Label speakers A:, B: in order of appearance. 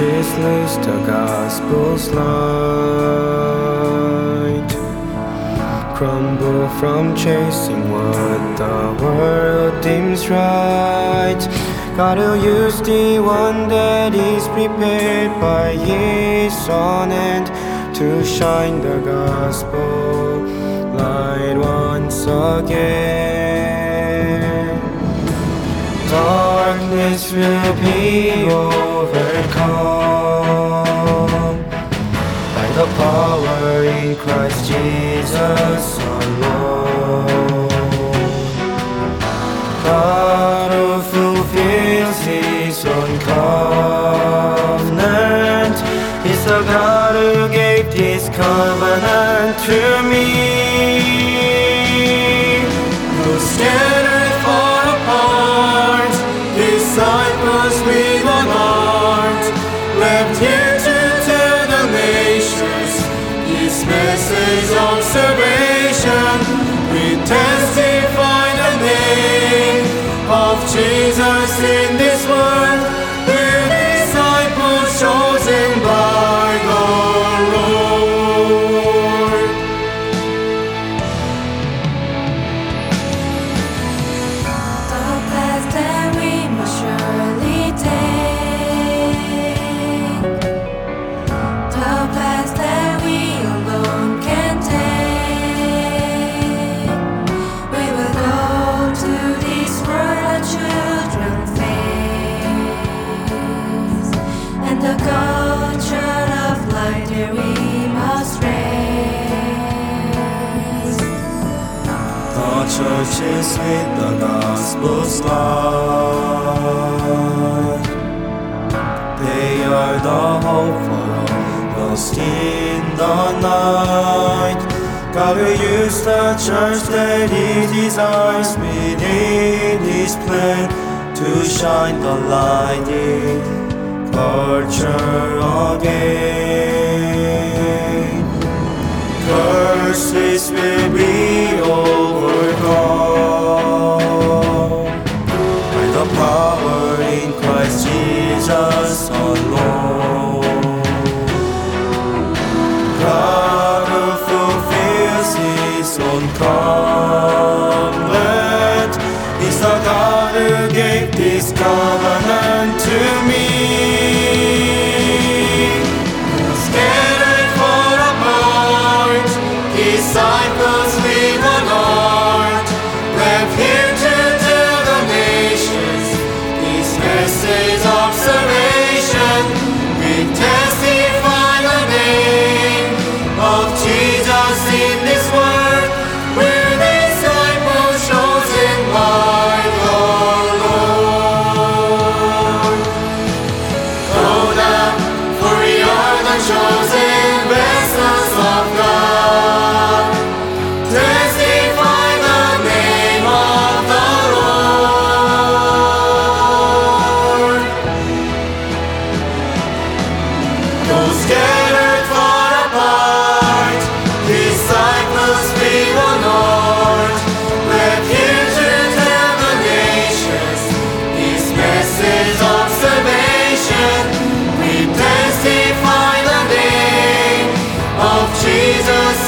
A: churches lose the gospel's light, crumble from chasing what the world deems right. God will use the one that is prepared by His Son and to shine the gospel light once again. Darkness will be overcome by the power in Christ Jesus alone. God who fulfills His own covenant is the God who gave this covenant to me. Who scattered far apart disciples with one heart, left here to tell the nations His message of salvation. We testify the name of Jesus in this world. We're disciples chosen by the Lord.
B: The path that we must surely take, the path that we alone can take. We will go to this world our children face, and the culture of light there we must raise.
A: The churches with the gospel's light, they are the hope for all lost in the night. God will use the church that He desires within His plan to shine the light in culture again. Curses will be overcome by the power in Christ Jesus alone. God who fulfills His own covenant is the God who gave this covenant to me. Scattered far apart, disciples with one heart, left here to tell the nations His message of salvation. We testify the name of Jesus in this world. We're disciples chosen by the Lord. Go now, for we are the chosen vessels of God. Testify the name of the Lord. Those scattered far apart, disciples with one heart, left here to tell the nations His message of salvation. We testify the name of Jesus